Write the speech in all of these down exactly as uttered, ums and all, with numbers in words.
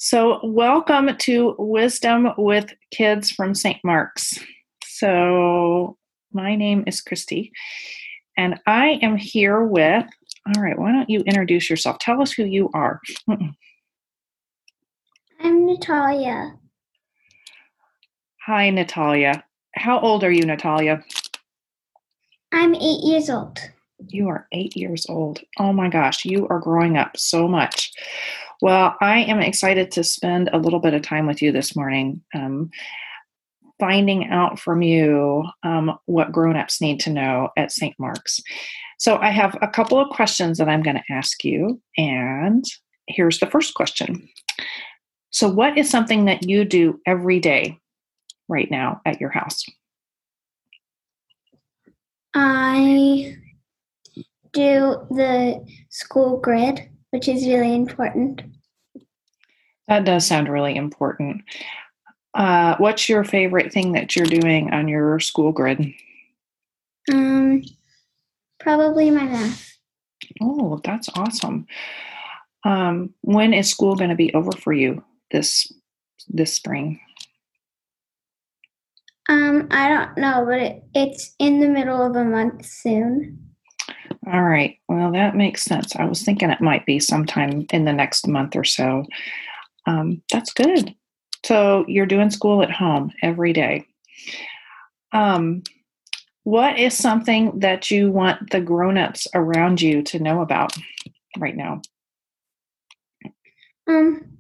So, welcome to Wisdom with Kids from Saint Mark's. So, my name is Christy, and I am here with, all right, why don't you introduce yourself? Tell us who you are. I'm Natalia. Hi, Natalia. How old are you, Natalia? I'm eight years old. You are eight years old. Oh my gosh, you are growing up so much. Well, I am excited to spend a little bit of time with you this morning, um, finding out from you um, what grown-ups need to know at Saint Mark's. So I have a couple of questions that I'm going to ask you, and here's the first question. So what is something that you do every day right now at your house? I do the school grid, which is really important. That does sound really important. Uh, what's your favorite thing that you're doing on your school grid? Um, probably my math. Oh, that's awesome. Um, when is school going to be over for you this this spring? Um, I don't know, but it, it's in the middle of a month soon. All right. Well, that makes sense. I was thinking it might be sometime in the next month or so. Um, that's good. So you're doing school at home every day. Um, what is something that you want the grown-ups around you to know about right now? Um,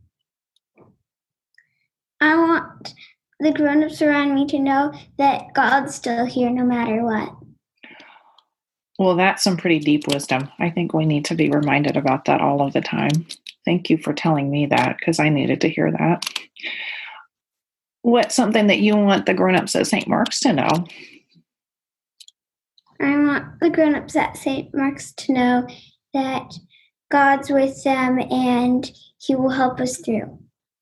I want the grown-ups around me to know that God's still here no matter what. Well, that's some pretty deep wisdom. I think we need to be reminded about that all of the time. Thank you for telling me that because I needed to hear that. What's something that you want the grown-ups at Saint Mark's to know? I want the grown-ups at Saint Mark's to know that God's with them and He will help us through.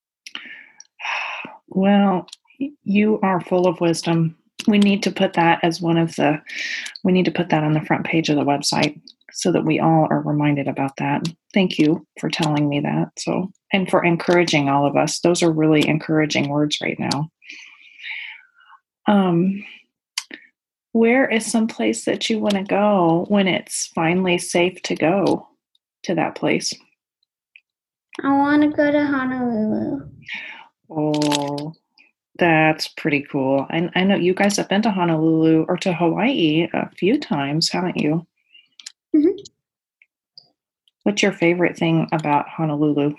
Well, you are full of wisdom. We need to put that as one of the, we need to put that on the front page of the website so that we all are reminded about that. Thank you for telling me that. So, and for encouraging all of us. Those are really encouraging words right now. Um, where is some place that you want to go when it's finally safe to go to that place? I want to go to Honolulu. Oh, that's pretty cool. I, I know you guys have been to Honolulu or to Hawaii a few times, haven't you? Mm-hmm. What's your favorite thing about Honolulu?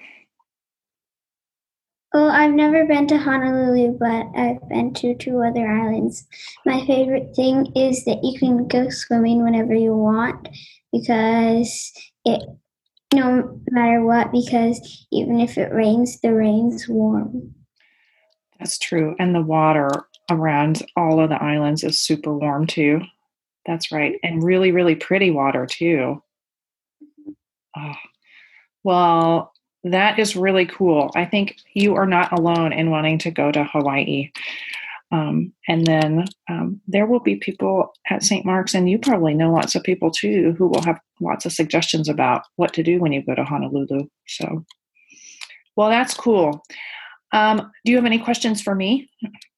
Well, I've never been to Honolulu, but I've been to two other islands. My favorite thing is that you can go swimming whenever you want because it, no matter what, because even if it rains, the rain's warm. That's true. And the water around all of the islands is super warm too. That's right. And really, really pretty water too. Oh, well, that is really cool. I think you are not alone in wanting to go to Hawaii. Um, and then um, there will be people at Saint Mark's, and you probably know lots of people too who will have lots of suggestions about what to do when you go to Honolulu. So, well, that's cool. Um, do you have any questions for me?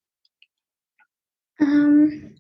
Um,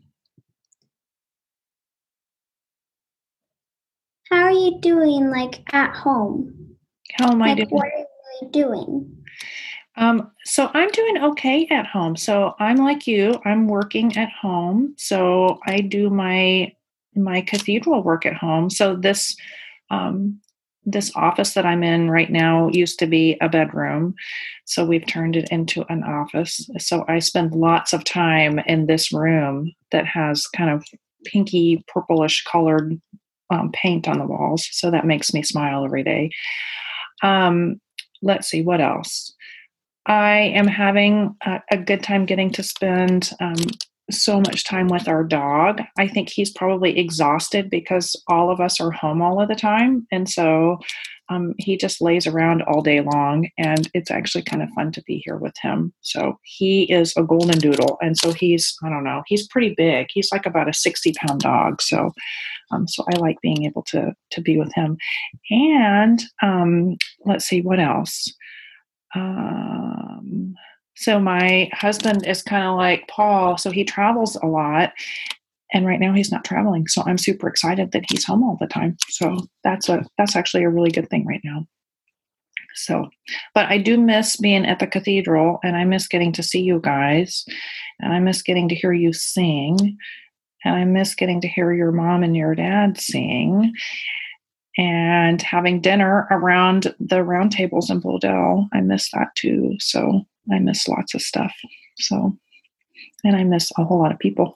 how are you doing, like, at home? How am I like, doing? what are you really doing? Um, so I'm doing okay at home. So I'm like you, I'm working at home. So I do my my cathedral work at home. So this um, this office that I'm in right now used to be a bedroom. So we've turned it into an office. So I spend lots of time in this room that has kind of pinky purplish colored um, paint on the walls. So that makes me smile every day. Um, let's see, what else? I am having a, a good time getting to spend um, so much time with our dog. I think he's probably exhausted because all of us are home all of the time. And so um, he just lays around all day long. And it's actually kind of fun to be here with him. So he is a golden doodle. And so he's, I don't know, he's pretty big. He's like about a sixty pound dog. So um, so I like being able to, to be with him. And um, let's see, what else? Um, so my husband is kind of like Paul, so he travels a lot, and right now he's not traveling. So I'm super excited that he's home all the time. So that's a that's actually a really good thing right now. So, but I do miss being at the cathedral, and I miss getting to see you guys, and I miss getting to hear you sing, and I miss getting to hear your mom and your dad sing, and having dinner around the round tables in Bluedell. I miss that too. So I miss lots of stuff. So, and I miss a whole lot of people.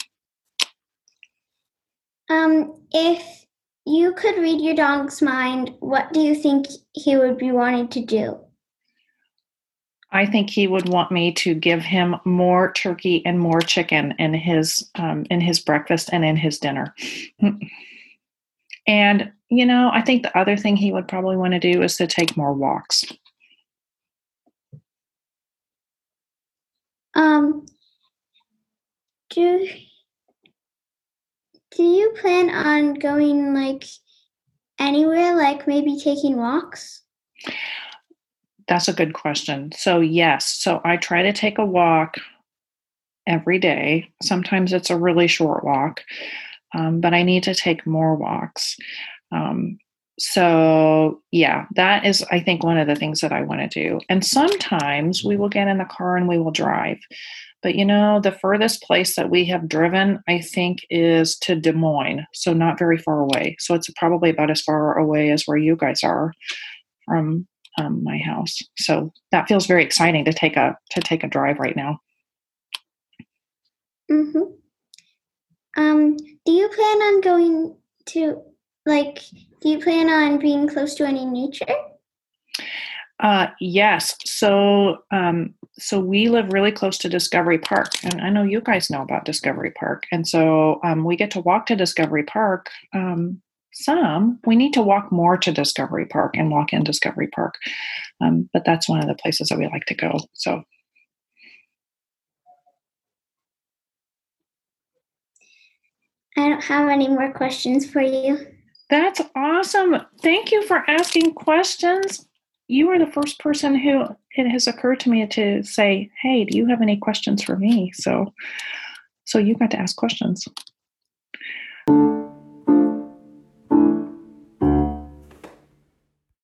Um, if you could read your dog's mind, what do you think he would be wanting to do? I think he would want me to give him more turkey and more chicken in his um, in his breakfast and in his dinner. And, you know, I think the other thing he would probably want to do is to take more walks. Um, do do you plan on going like anywhere, like maybe taking walks? That's a good question. So, yes. So I try to take a walk every day. Sometimes it's a really short walk, um, but I need to take more walks. Um, so, yeah, that is, I think, one of the things that I want to do. And sometimes we will get in the car and we will drive. But, you know, the furthest place that we have driven, I think, is to Des Moines. So, not very far away. So, it's probably about as far away as where you guys are from um, my house. So, that feels very exciting to take a to take a drive right now. Mm-hmm. Um, do you plan on going to, like, do you plan on being close to any nature? Uh, yes. So, um, so we live really close to Discovery Park, and I know you guys know about Discovery Park. And so um, we get to walk to Discovery Park. Um, some we need to walk more to Discovery Park and walk in Discovery Park, um, but that's one of the places that we like to go. So. I don't have any more questions for you. That's awesome. Thank you for asking questions. You are the first person who it has occurred to me to say, "Hey, do you have any questions for me?" So, so you got to ask questions.